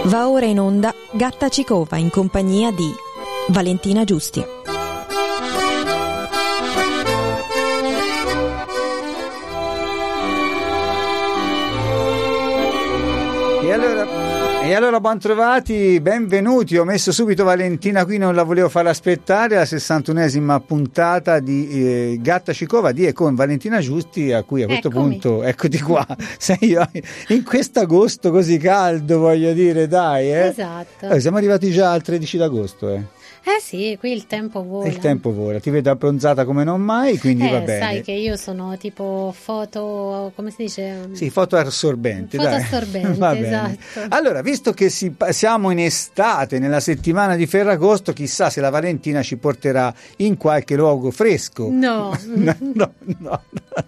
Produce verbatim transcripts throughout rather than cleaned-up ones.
Va ora in onda Gatta Cicova in compagnia di Valentina Giusti. E allora, e allora ben trovati, benvenuti. Ho messo subito Valentina qui, non la volevo far aspettare, la sessantunesima puntata di eh, Gatta Cicova di e con Valentina Giusti, a cui a questo Eccomi. punto, eccoti qua, sei io, in quest'agosto così caldo, voglio dire, dai, eh? Esatto. Eh, siamo arrivati già al tredici d'agosto, eh. Eh sì, qui il tempo vola. Il tempo vola, ti vedo abbronzata come non mai, quindi eh, va bene. sai che io sono tipo foto, come si dice? Sì, fotoassorbente. Fotoassorbente, dai. Va bene. esatto. Allora, visto che si, siamo in estate, nella settimana di Ferragosto, chissà se la Valentina ci porterà in qualche luogo fresco. No. no, no, no.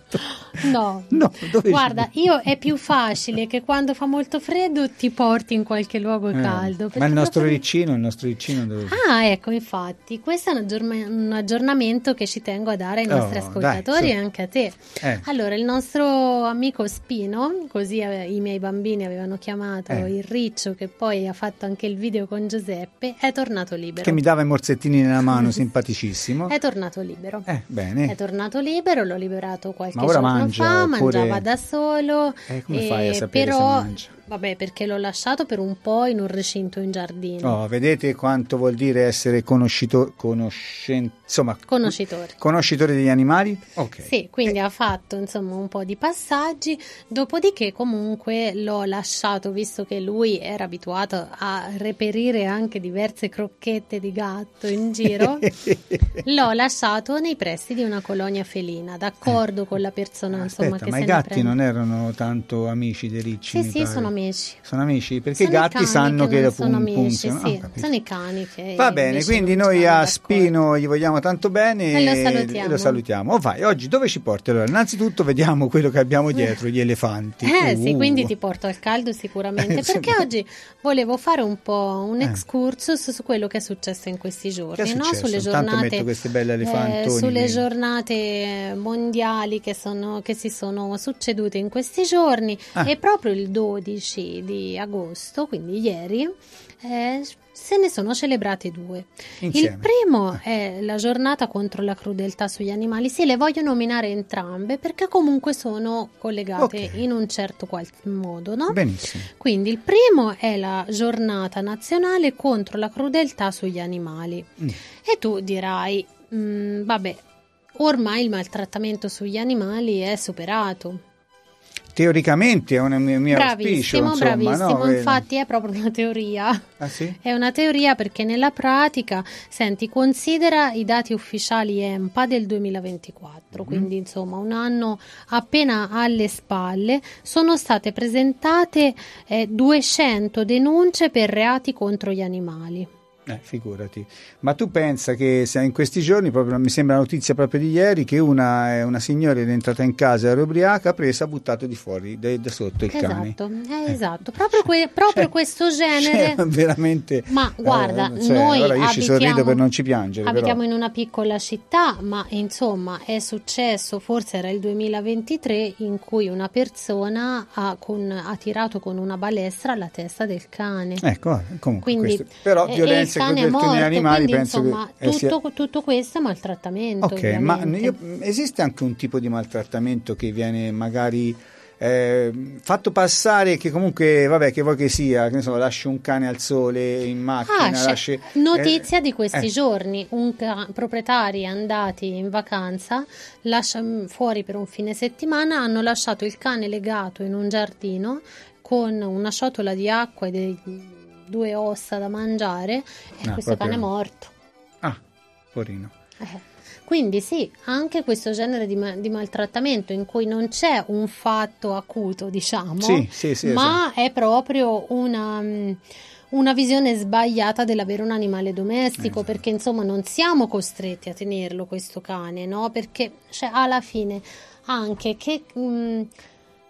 No. No, dove Guarda, io è più facile che quando fa molto freddo ti porti in qualche luogo Eh, caldo. Ma perché il nostro proprio- Riccino, il nostro Riccino dove... Ah, ecco, infatti, questo è un, aggiorma- un aggiornamento che ci tengo a dare ai Oh, nostri ascoltatori dai, e su. anche a te. Eh. Allora, il nostro amico Spino, così ave- i miei bambini avevano chiamato Eh. il Riccio, che poi ha fatto anche il video con Giuseppe, è tornato libero. Che mi dava i morsettini nella mano, simpaticissimo. È tornato libero. Eh, bene. È tornato libero, l'ho liberato qualche Ma ora giorno mangia, fa, oppure- mangiava da solo. Eh, come fai a eh, sapere se però, mangia? vabbè, perché l'ho lasciato per un po' in un recinto in giardino. Oh, vedete quanto vuol dire essere conoscito, conoscente, insomma, Conoscitore. conoscitore degli animali? Ok. Sì, quindi ha fatto insomma un po' di passaggi, dopodiché comunque l'ho lasciato, visto che lui era abituato a reperire anche diverse crocchette di gatto in giro, l'ho lasciato nei pressi di una colonia felina, d'accordo con la persona insomma Aspetta, che ma se i ne gatti prende. non erano tanto amici dei ricci? Sì, mi sì, pare. sono amici. Sono amici? Perché Sono i gatti cani sanno che, non la sono pun- amici, punzano. sì, Ah, capito. sono i cani che Va bene, invece quindi non noi ci a vanno Spino gli vogliamo tanto bene E lo salutiamo. e lo salutiamo. Oh, vai, oggi dove ci porti? Allora, innanzitutto vediamo quello che abbiamo dietro, gli elefanti. Eh Uh. sì, quindi ti porto al caldo sicuramente, perché oggi volevo fare un po' un Eh. excursus su quello che è successo in questi giorni, Che è no? successo? Sulle Intanto giornate, metto queste belle eh, elefantoni sulle qui. giornate mondiali che, sono, che si sono succedute in questi giorni Ah. e proprio il dodici di agosto, quindi ieri, eh, se ne sono celebrate due. Insieme. Il primo è la giornata contro la crudeltà sugli animali. Sì, le voglio nominare entrambe perché comunque sono collegate Ok. in un certo qual modo, no? Benissimo. Quindi il primo è la giornata nazionale contro la crudeltà sugli animali. Mm. E tu dirai, "Mm, vabbè, ormai il maltrattamento sugli animali è superato." Teoricamente è un mio, mio auspicio, Bravissimo, insomma, bravissimo, no? Vedo. infatti è proprio una teoria. Ah, sì? È una teoria perché nella pratica, senti, considera i dati ufficiali E M P A del duemilaventiquattro, Mhm. quindi insomma un anno appena alle spalle, sono state presentate eh, duecento denunce per reati contro gli animali. Eh, figurati. Ma tu pensa che se in questi giorni, proprio mi sembra la notizia proprio di ieri, che una, eh, una signora è entrata in casa, era ubriaca, ha preso, ha buttato di fuori, da, da sotto il cane. Esatto, eh, esatto, proprio, que- proprio Cioè, questo genere. cioè, veramente. Ma guarda, eh, cioè, noi ora io ci sorrido abitiamo- per non ci piangere. Abitiamo però. in una piccola città, ma insomma è successo, forse era il duemilaventitré, in cui una persona ha, con- ha tirato con una balestra la testa del cane. Ecco, vabbè, comunque, Quindi, questo- però e- e violenza il e cane è crudeltà negli morto, animali quindi, penso insomma, che eh, sia- tutto, tutto questo è maltrattamento. Ok, ma ovviamente. io- esiste anche un tipo di maltrattamento che viene magari eh, fatto passare, che comunque, vabbè, che vuoi che sia, che ne so, lasci un cane al sole in macchina, Ah, c'è lasci... notizia eh, di questi eh. giorni, un ca- proprietari andati in vacanza lascia- fuori per un fine settimana, hanno lasciato il cane legato in un giardino con una ciotola di acqua e dei, due ossa da mangiare e Ah, questo proprio- cane è morto. Ah, porino. Eh. Quindi sì, anche questo genere di, ma- di maltrattamento in cui non c'è un fatto acuto, diciamo, Sì, sì, sì, ma è proprio una, mm, una visione sbagliata dell'avere un animale domestico, Esatto. perché insomma non siamo costretti a tenerlo questo cane, no? Perché cioè, alla fine anche che... mm,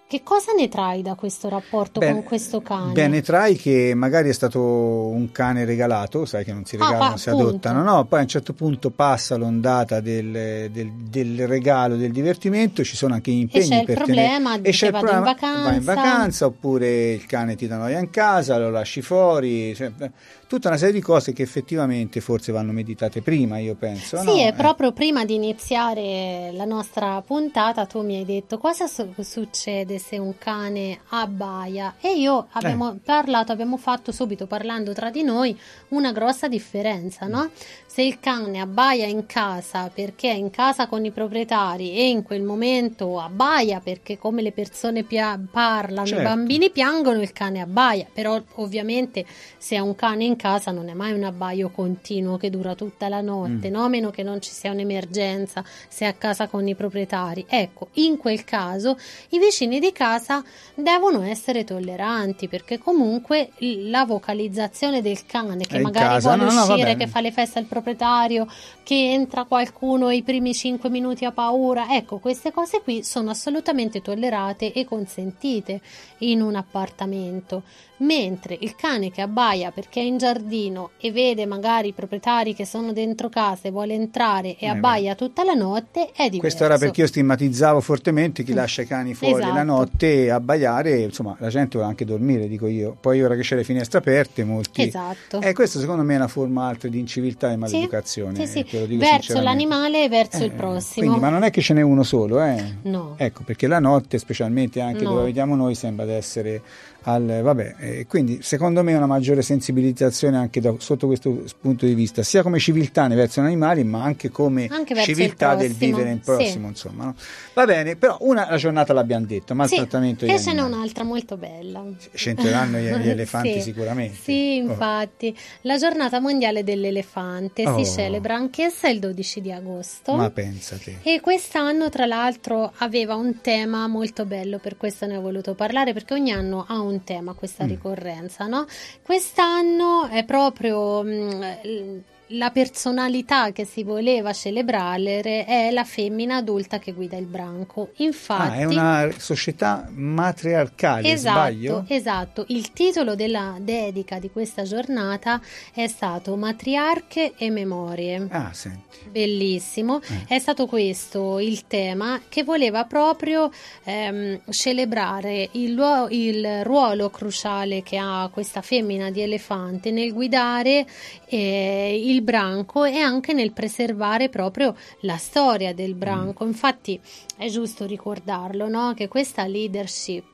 Che cosa ne trai da questo rapporto beh, con questo cane? Beh, ne trai che magari è stato un cane regalato, sai che non si regalano, ah, non si appunto. adottano, no? Poi a un certo punto passa l'ondata del, del, del regalo, del divertimento, ci sono anche gli impegni e c'è il per problema tenere... e c'è che il vado problema, in vacanza. vai in vacanza, oppure il cane ti dà noia in casa, lo lasci fuori, cioè, tutta una serie di cose che effettivamente forse vanno meditate prima, io penso. Sì, no? e eh. proprio prima di iniziare la nostra puntata tu mi hai detto cosa su- succede se un cane abbaia, e io abbiamo Eh. parlato, abbiamo fatto subito, parlando tra di noi, una grossa differenza, no? Se il cane abbaia in casa perché è in casa con i proprietari e in quel momento abbaia perché come le persone pia- parlano, Certo. i bambini piangono, il cane abbaia, però ovviamente se è un cane in casa non è mai un abbaio continuo che dura tutta la notte, Mm. no? A meno che non ci sia un'emergenza, se è a casa con i proprietari. Ecco, in quel caso i vicini di casa devono essere tolleranti, perché comunque la vocalizzazione del cane che È in magari casa, vuole no, no, uscire, vabbè. che fa le feste al proprietario, che entra qualcuno i primi cinque minuti a paura, ecco, queste cose qui sono assolutamente tollerate e consentite in un appartamento. Mentre il cane che abbaia perché è in giardino e vede magari i proprietari che sono dentro casa e vuole entrare e Eh abbaia tutta la notte è diverso. Questo era perché io stigmatizzavo fortemente chi lascia i cani fuori Esatto. la notte a abbaiare, insomma la gente vuole anche dormire, dico io, poi ora che c'è le finestre aperte molti... Esatto. Eh, questo secondo me è una forma altra di inciviltà e maleducazione, sì, sì, eh, te lo dico verso sinceramente. l'animale e verso Eh, il prossimo. Quindi, ma non è che ce n'è uno solo, eh? No. Ecco, perché la notte, specialmente anche No. dove vediamo noi, sembra di essere al vabbè, eh, quindi secondo me una maggiore sensibilizzazione anche da, sotto questo punto di vista, sia come civiltà verso gli animali, ma anche come Anche verso civiltà il del prossimo, vivere in sì. prossimo, insomma, no? Va bene, però una la giornata l'abbiamo detto, maltrattamento sì, degli e ce n'è animali. un'altra molto bella. C'entreranno gli, gli elefanti Sì, sicuramente. Sì, infatti. La giornata mondiale dell'elefante Oh. si celebra anch'essa il dodici di agosto. Ma pensate. E quest'anno, tra l'altro, aveva un tema molto bello, per questo ne ho voluto parlare, perché ogni anno ha un tema questa Mm. ricorrenza, no? Quest'anno è proprio mh, la personalità che si voleva celebrare è la femmina adulta che guida il branco. Infatti, Ah, è una società matriarcale, esatto, sbaglio? esatto. Il titolo della dedica di questa giornata è stato Matriarche e Memorie. Ah, senti. Bellissimo, Eh. è stato questo il tema, che voleva proprio ehm, celebrare il, luo- il ruolo cruciale che ha questa femmina di elefante nel guidare eh, il branco e anche nel preservare proprio la storia del branco. Infatti è giusto ricordarlo, no? Che questa leadership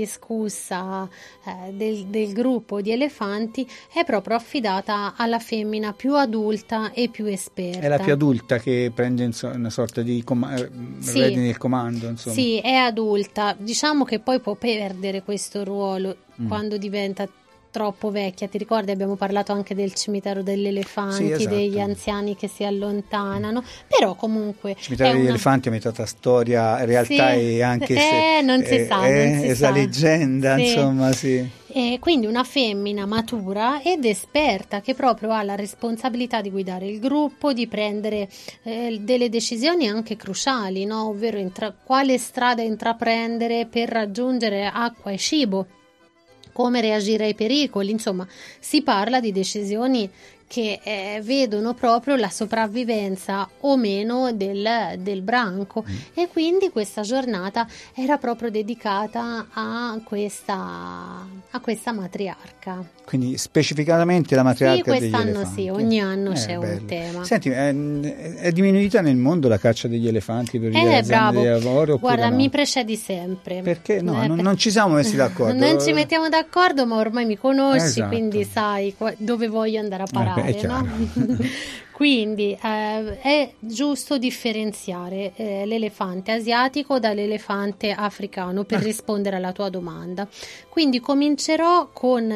indiscussa eh, del, del gruppo di elefanti è proprio affidata alla femmina più adulta e più esperta. È la più adulta che prende inso- una sorta di com- Sì. redini del comando, insomma. Sì, è adulta. Diciamo che poi può perdere questo ruolo Mm. quando diventa troppo vecchia. Ti ricordi, abbiamo parlato anche del cimitero degli elefanti, Sì, esatto. degli anziani che si allontanano, però comunque Il cimitero è degli una... elefanti è metà tra storia, realtà Sì. e anche Eh, se, non si sa, non si esa sa. leggenda, Sì. insomma, sì. E quindi una femmina matura ed esperta che proprio ha la responsabilità di guidare il gruppo, di prendere eh, delle decisioni anche cruciali, no? Ovvero intra- quale strada intraprendere per raggiungere acqua e cibo, come reagire ai pericoli, insomma si parla di decisioni che eh, vedono proprio la sopravvivenza o meno del, del branco Mm. e quindi questa giornata era proprio dedicata a questa, a questa matriarca. Quindi specificatamente la matriarca Sì, degli quest'anno elefanti. sì, ogni anno Eh, c'è bello. un tema. Senti, è, è diminuita nel mondo la caccia degli elefanti per Eh, le zanne bravo. di lavoro? oppure Guarda, no? mi precedi sempre. Perché no, Eh, non, per- non ci siamo messi d'accordo. Non ci mettiamo d'accordo, ma ormai mi conosci, Esatto. quindi sai qua- dove voglio andare a parare, Eh, beh, è chiaro. no? Quindi eh, è giusto differenziare eh, l'elefante asiatico dall'elefante africano per Ah. rispondere alla tua domanda. Quindi comincerò con,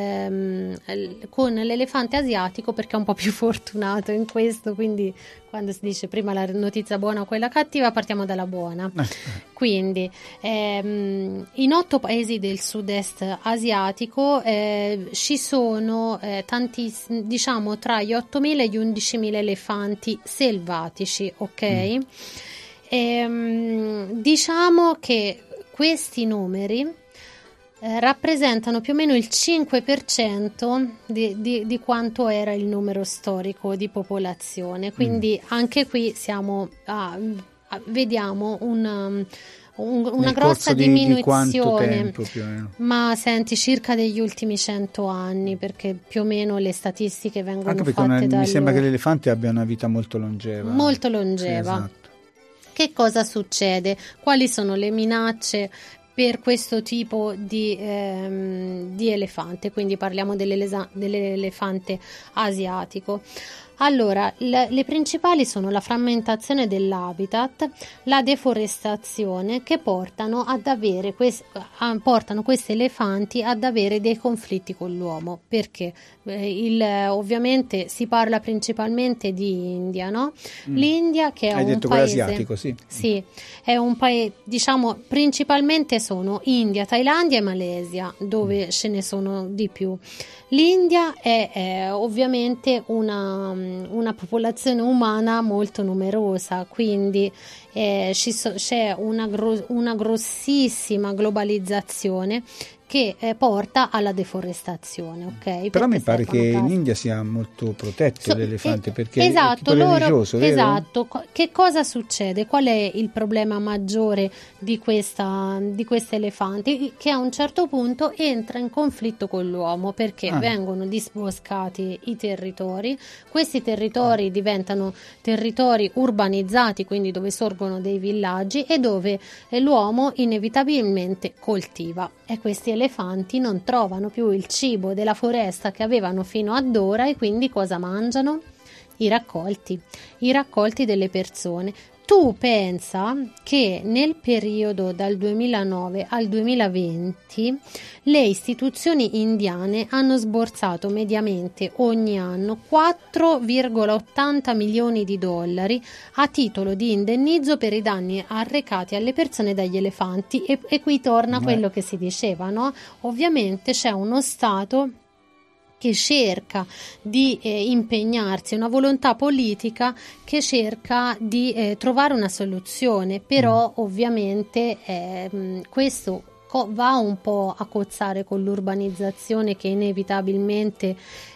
ehm, l- con l'elefante asiatico perché è un po' più fortunato in questo, quindi quando si dice prima la notizia buona o quella cattiva, partiamo dalla buona. Eh, Quindi ehm, in otto paesi del sud-est asiatico eh, ci sono eh, tantiss- diciamo tra gli ottomila e gli undicimila elefanti selvatici, ok? Mm. Ehm, diciamo che questi numeri eh, rappresentano più o meno il cinque per cento di, di, di quanto era il numero storico di popolazione, quindi mm. anche qui siamo a, a, vediamo un Un, una Nel grossa di, diminuzione, di tempo, più o meno? Ma senti, circa degli ultimi cento anni, perché più o meno le statistiche vengono Anche perché fatte una, dal... mi sembra che l'elefante abbia una vita molto longeva. Molto longeva. Sì, esatto. Che cosa succede? Quali sono le minacce per questo tipo di, ehm, di elefante? Quindi parliamo dell'elesa- dell'elefante asiatico. Allora, le, le principali sono la frammentazione dell'habitat, la deforestazione, che portano ad avere quest, a, portano questi elefanti ad avere dei conflitti con l'uomo. Perché? Eh, il, ovviamente si parla principalmente di India, no? Mm. L'India, che è Hai un detto paese asiatico, sì. Sì, è un paese, diciamo, principalmente sono India, Thailandia e Malesia, dove mm. ce ne sono di più. L'India è, è ovviamente una, una popolazione umana molto numerosa, quindi eh, ci so, c'è una, gro, una grossissima globalizzazione che eh, porta alla deforestazione, ok? Però mi pare che case. in India sia molto protetto so, l'elefante, eh, perché esatto, è tipo loro, religioso, vero? Esatto, che cosa succede? Qual è il problema maggiore di questa di questo elefante? Che a un certo punto entra in conflitto con l'uomo, perché ah. vengono disboscati i territori, questi territori ah. diventano territori urbanizzati, quindi dove sorgono dei villaggi e dove l'uomo inevitabilmente coltiva, e questi elefanti non trovano più il cibo della foresta che avevano fino ad ora, e quindi cosa mangiano? I raccolti, i raccolti delle persone. Tu pensa che nel periodo dal duemilanove al duemilaventi le istituzioni indiane hanno sborsato mediamente ogni anno quattro virgola ottanta milioni di dollari a titolo di indennizzo per i danni arrecati alle persone dagli elefanti, e, e qui torna quello che si diceva, no? Ovviamente c'è uno Stato che cerca di eh, impegnarsi, una volontà politica che cerca di eh, trovare una soluzione, però mm. ovviamente eh, questo co- va un po' a cozzare con l'urbanizzazione che inevitabilmente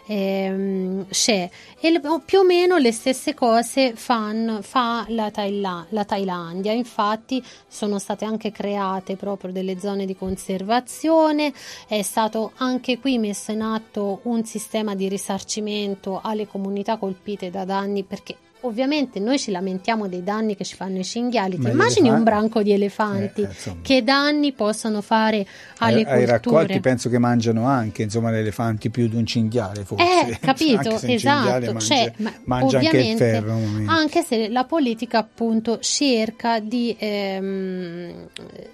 ehm, c'è, e le, più o meno le stesse cose fan, fa la, Thaila- la Thailandia. Infatti sono state anche create proprio delle zone di conservazione, è stato anche qui messo in atto un sistema di risarcimento alle comunità colpite da danni, perché ovviamente noi ci lamentiamo dei danni che ci fanno i cinghiali. Ti immagini un branco di elefanti, eh, che danni possono fare alle ai, culture? Ai raccolti penso che mangiano anche, insomma, gli elefanti più di un cinghiale, forse. Eh, capito, esatto. Mangia, cioè, ma mangia anche il ferro. Anche se la politica appunto cerca di, ehm,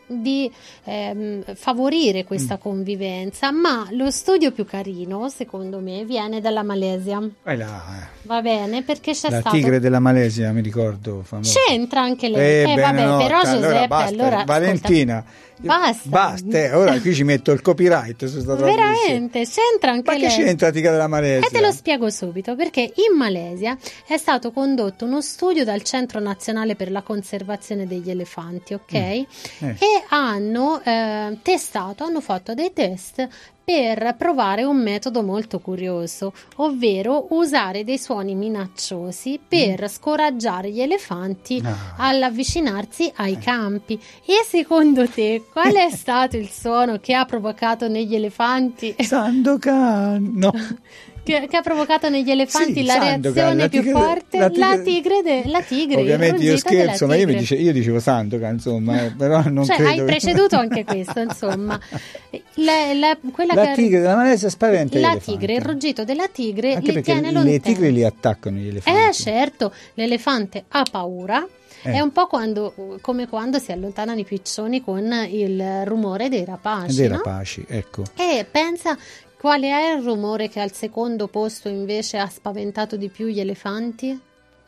di ehm, favorire questa mm. convivenza, ma lo studio più carino, secondo me, viene dalla Malesia. Vai là, eh. Va bene, perché c'è la stato... tigre della Malesia, mi ricordo, famoso. C'entra anche lei. Eh, eh vabbè, no, però allora Giuseppe, basta, allora Valentina, ascolta, basta. Basta, eh, ora qui ci metto il copyright su sta veramente, c'entra anche Ma lei. Ma che c'entra la tigre della Malesia? E te lo spiego subito, perché in Malesia è stato condotto uno studio dal Centro Nazionale per la Conservazione degli Elefanti, ok? Mm. Eh. E hanno eh, testato, hanno fatto dei test per provare un metodo molto curioso, ovvero usare dei suoni minacciosi per mm. scoraggiare gli elefanti no. all'avvicinarsi ai eh. campi. E secondo te qual è stato il suono che ha provocato negli elefanti? Sandokan, no. Che, che ha provocato negli elefanti sì, la Sandokan, reazione la più tigre, forte? La tigre, la tigre, de, la tigre ovviamente io scherzo, ma io, mi dice, io dicevo Sandokan, insomma, eh, però non cioè, credo hai che... preceduto anche questo, insomma. La, la, quella la che tigre della Malesia spaventa la gli elefanti. tigre, il ruggito della tigre anche li tiene lontani. Le tigre li attaccano gli elefanti. Eh certo, l'elefante ha paura. Eh. È un po' quando, come quando si allontanano i piccioni con il rumore dei rapaci. Dei no? rapaci, ecco. E pensa qual è il rumore che al secondo posto invece ha spaventato di più gli elefanti?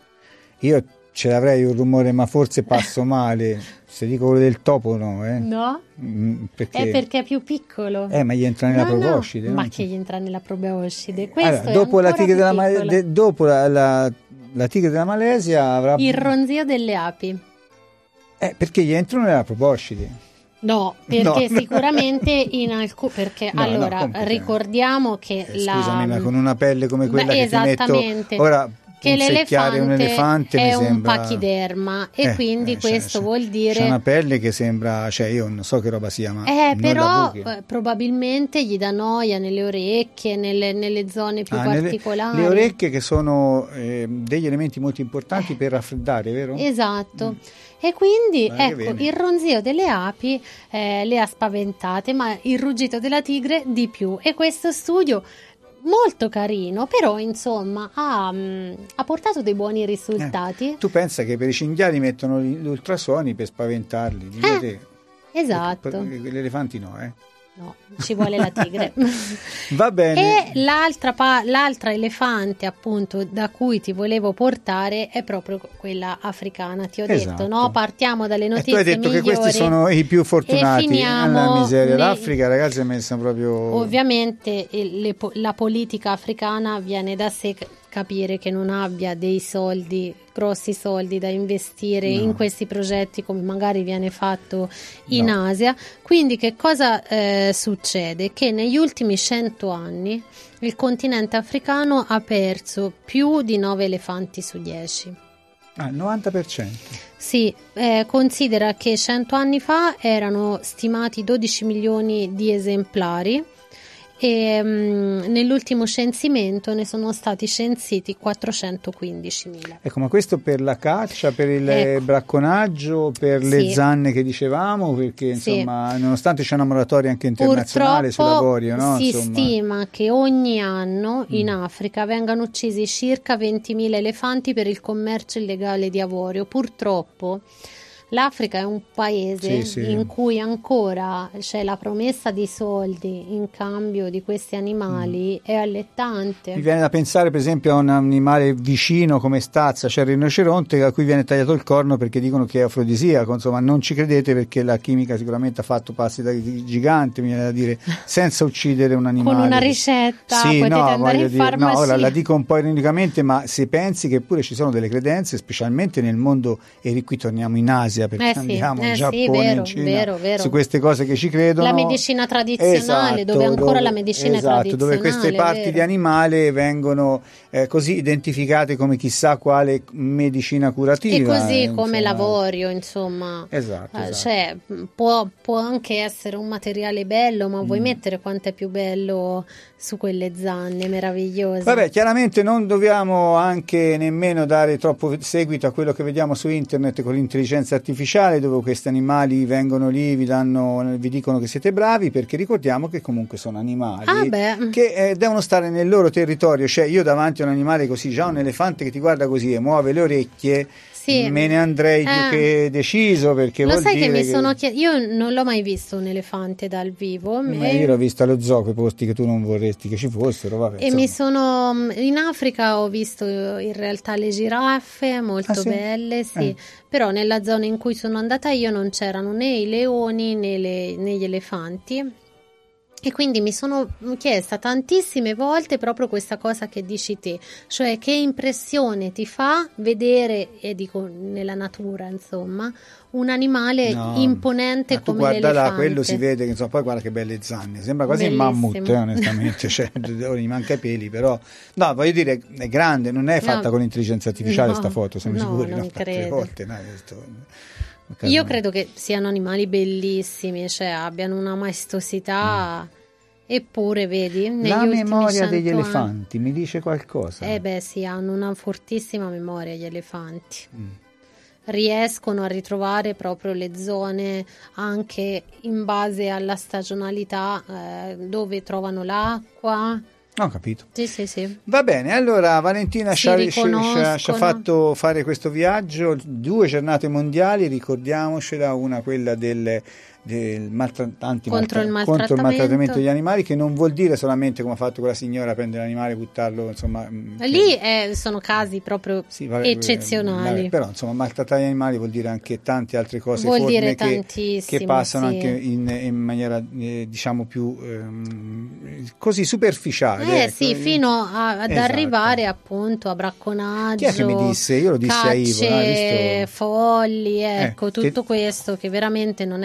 Io ce l'avrei un rumore, ma forse passo male. Se dico quello del topo, no, eh? No? Mm, perché? È perché è più piccolo. Eh, ma gli entra nella no, proboscide. No. No? Ma che gli entra nella proboscide? Questo allora, è dopo la tigre della Malesia, de, dopo la, la, la tigre della Malesia avrà il ronzio delle api. Eh, perché gli entrano nella proboscide. No, perché no. sicuramente in alcuni perché no, allora no, ricordiamo che eh, la scusami, ma con una pelle come quella Beh, che ti metto ora che l'elefante, un elefante è mi un sembra... pachiderma e eh, quindi eh, questo c'è, vuol dire c'è una pelle che sembra, cioè io non so che roba sia, ma eh, non però la eh, probabilmente gli dà noia nelle orecchie, nelle, nelle zone più ah, particolari. Nelle, le orecchie che sono eh, degli elementi molto importanti eh, per raffreddare, vero? Esatto. Mm. E quindi Guarda ecco il ronzio delle api eh, le ha spaventate, ma il ruggito della tigre di più. E questo studio molto carino, però insomma ha, mh, ha portato dei buoni risultati. Eh, tu pensa che per i cinghiali mettono gli ultrasuoni per spaventarli? Eh, esatto. Per, per, per gli elefanti no, eh? No, ci vuole la tigre. Va bene. E l'altra, pa- l'altra elefante appunto da cui ti volevo portare è proprio quella africana. Ti ho esatto. detto, no? Partiamo dalle notizie migliori. E tu hai detto migliori che questi sono i più fortunati alla miseria. Nei... L'Africa, ragazzi, è messa proprio... Ovviamente le, la politica africana viene da sé capire che non abbia dei soldi, grossi soldi da investire no. in questi progetti come magari viene fatto in no. Asia. Quindi che cosa eh, succede? Che negli ultimi cento anni il continente africano ha perso più di nove elefanti su dieci. Ah, il novanta per cento. Sì, eh, considera che cento anni fa erano stimati dodici milioni di esemplari e um, nell'ultimo censimento ne sono stati censiti quattrocentoquindicimila. Ecco, ma questo per la caccia, per il ecco. bracconaggio, per le sì. zanne che dicevamo, perché insomma, sì. nonostante c'è una moratoria anche internazionale sull'avorio, no? si insomma. stima che ogni anno in mm. Africa vengano uccisi circa ventimila elefanti per il commercio illegale di avorio. Purtroppo l'Africa è un paese sì, sì. in cui ancora c'è la promessa di soldi in cambio di questi animali, mm. è allettante. Mi viene da pensare per esempio a un animale vicino come stazza, c'è il rinoceronte a cui viene tagliato il corno perché dicono che è afrodisiaco, insomma non ci credete perché la chimica sicuramente ha fatto passi da gigante, mi viene da dire, senza uccidere un animale. Con una ricetta sì, potete no, andare in dire, farmacia. No, ora la dico un po' ironicamente, ma se pensi che pure ci sono delle credenze, specialmente nel mondo, e qui torniamo in Asia, perché eh sì, andiamo eh in Giappone, sì, vero, in Cina, vero, vero. su queste cose che ci credono. La medicina tradizionale, esatto, dove ancora dove, la medicina esatto, tradizionale. Dove queste parti vero. di animale vengono eh, così identificate come chissà quale medicina curativa. E così eh, come insomma. l'avorio, insomma. Esatto, eh, esatto. Cioè, può, può anche essere un materiale bello, ma vuoi mm. mettere quanto è più bello su quelle zanne meravigliose. Vabbè, chiaramente non dobbiamo anche nemmeno dare troppo seguito a quello che vediamo su internet con l'intelligenza artificiale, dove questi animali vengono lì, vi danno, vi dicono che siete bravi, perché ricordiamo che comunque sono animali ah che eh, devono stare nel loro territorio. Cioè io davanti a un animale così, già un elefante che ti guarda così e muove le orecchie, sì. me ne andrei più eh. che deciso, perché lo vuol sai dire che mi che... sono chied... io non l'ho mai visto un elefante dal vivo, ma e... io l'ho visto allo zoo, quei posti che tu non vorresti che ci fossero, vabbè, e mi sono in Africa ho visto in realtà le giraffe molto ah, sì? belle, sì, eh. però nella zona in cui sono andata io non c'erano né i leoni né, le... né gli elefanti. E quindi mi sono chiesta tantissime volte proprio questa cosa che dici te, cioè che impressione ti fa vedere, e dico nella natura insomma, un animale no, imponente come guarda l'elefante. Là, quello si vede che insomma, poi guarda che belle zanne, sembra quasi un mammut, eh, onestamente, cioè, gli manca i peli, però no, voglio dire, è grande, non è fatta no, con l'intelligenza artificiale no, sta foto, siamo no, sicuri, non no, credo. Volte, no, questo, io credo che siano animali bellissimi, cioè abbiano una maestosità, mm. eppure vedi negli la memoria degli anni, elefanti mi dice qualcosa? Eh beh sì, hanno una fortissima memoria gli elefanti, mm. riescono a ritrovare proprio le zone anche in base alla stagionalità, eh, dove trovano l'acqua. Ho capito. Sì, sì, sì. Va bene, allora Valentina ci ha, ci, ha, ci ha fatto fare questo viaggio, due giornate mondiali, ricordiamocela, una quella del, del maltrattamento contro, maltra- il contro il maltrattamento degli animali, che non vuol dire solamente come ha fatto quella signora prendere l'animale e buttarlo, insomma. Lì eh, sono casi proprio sì, vale, eccezionali. Vale, però insomma maltrattare gli animali vuol dire anche tante altre cose, vuol forme dire che, che passano sì. anche in, in maniera eh, diciamo più ehm, così superficiale. Eh ecco. sì, fino a, ad esatto. arrivare appunto a bracconaggio. Chi è che mi disse? Io lo dissi a Ivo, cacce folli, ecco, eh, tutto che... questo che veramente non è rispettato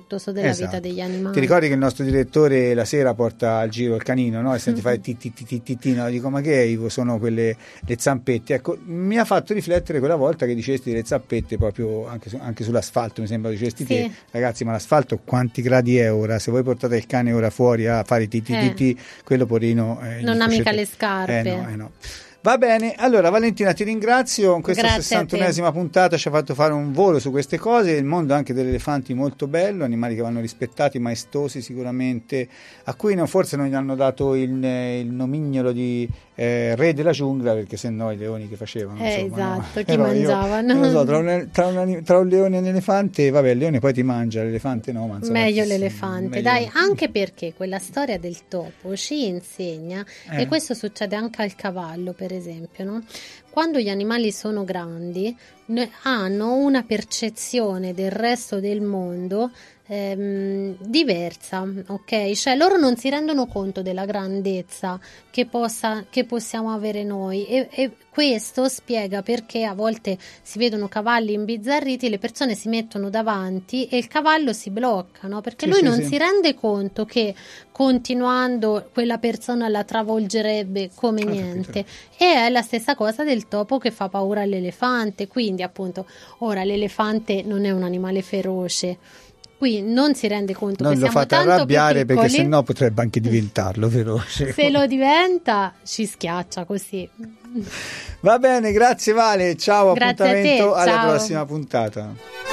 rispettoso della esatto. vita degli animali. Ti ricordi che il nostro direttore la sera porta al giro il canino, no? E senti fare ti ti ti ti ti ti, no? Dico, ma che è, Ivo? Sono quelle le zampette. Ecco, mi ha fatto riflettere quella volta che dicesti le zampette proprio anche, su, anche sull'asfalto, mi sembra dicesti sì. te, ragazzi, ma l'asfalto quanti gradi è ora? Se voi portate il cane ora fuori a fare ti ti ti, ti quello porino eh, non ha mica facete... le scarpe. Eh no, eh no. Va bene, allora Valentina ti ringrazio, in questa sessantunesima puntata ci ha fatto fare un volo su queste cose, il mondo anche degli elefanti molto bello, animali che vanno rispettati, maestosi sicuramente, a cui non, forse non gli hanno dato il, il nomignolo di eh, re della giungla, perché se no i leoni che facevano. Eh, insomma, esatto, no? chi mangiavano? Io, non lo so, tra un, tra, un, tra un leone e un elefante, vabbè, il leone poi ti mangia, l'elefante no. Ma insomma, meglio sì, l'elefante, meglio... dai, anche perché quella storia del topo ci insegna, eh. e questo succede anche al cavallo per esempio, no? Quando gli animali sono grandi hanno una percezione del resto del mondo ehm, diversa, ok? Cioè loro non si rendono conto della grandezza che, possa, che possiamo avere noi e, e questo spiega perché a volte si vedono cavalli imbizzarriti, le persone si mettono davanti e il cavallo si blocca, no? Perché sì, lui sì, non sì. si rende conto che continuando quella persona la travolgerebbe come ah, niente e è la stessa cosa del topo che fa paura all'elefante, quindi appunto ora l'elefante non è un animale feroce, qui non si rende conto non che lo siamo fate tanto arrabbiare più perché sennò potrebbe anche diventarlo feroce. Se lo diventa ci schiaccia così. Va bene, grazie Vale, ciao, grazie appuntamento a te, alla ciao. prossima puntata.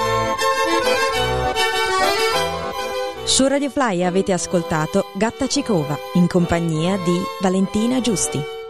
Su Radio Fly avete ascoltato Gatta Cicova in compagnia di Valentina Giusti.